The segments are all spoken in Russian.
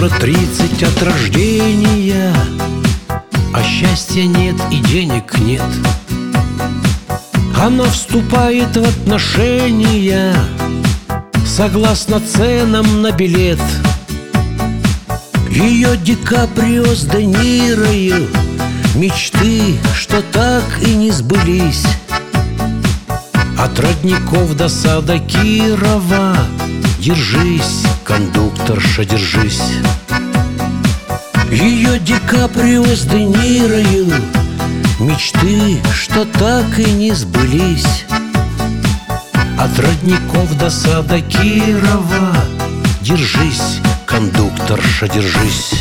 Скоро 30 от рождения, а счастья нет и денег нет. Она вступает в отношения согласно ценам на билет. Ее Ди Каприо с Де Нирою мечты, что так и не сбылись. От родников до сада Кирова держись, кондукторша, держись. Ее Ди Каприо с Де Нирою мечты, что так и не сбылись. От родников до сада Кирова держись, кондукторша, держись.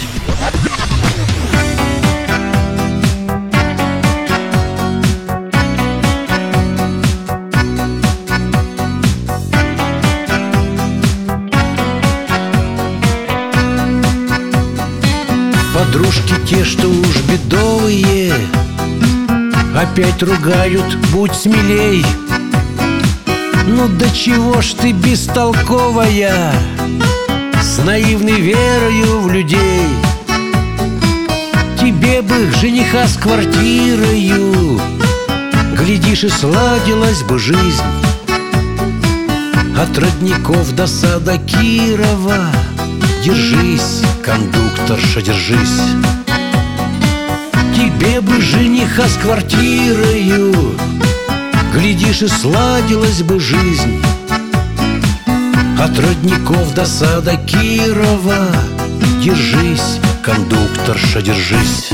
Подружки те, что уж бедовые, опять ругают: будь смелей. Ну до чего ж ты бестолковая, с наивной верою в людей. Тебе бы жениха с квартирою, глядишь, и сладилась бы жизнь. От родников до сада Кирова держись, кондукторша, держись. Тебе бы жениха с квартирою, глядишь, и сладилась бы жизнь. От родников до сада Кирова держись, кондукторша, держись.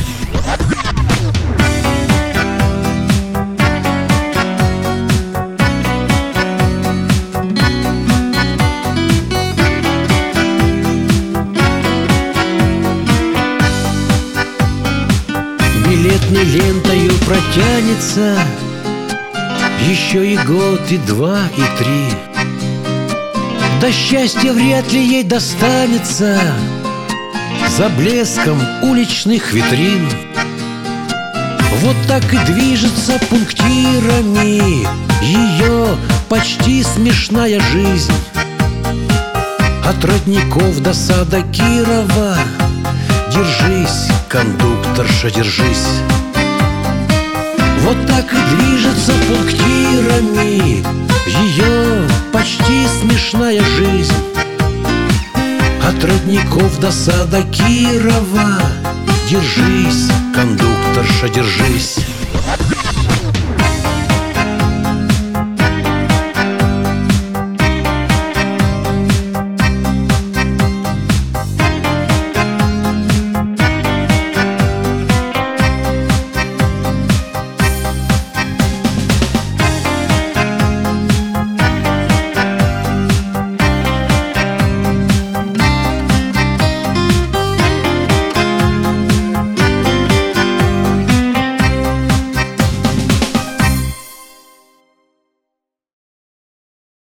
Билетной лентою протянется еще и год, и два, и три. До счастья вряд ли ей достанется за блеском уличных витрин. Вот так и движется пунктирами ее почти смешная жизнь. От родников до сада Кирова держись, кондукторша, держись. Вот так и движется пунктирами ее почти смешная жизнь. От родников до сада Кирова держись, кондукторша, держись.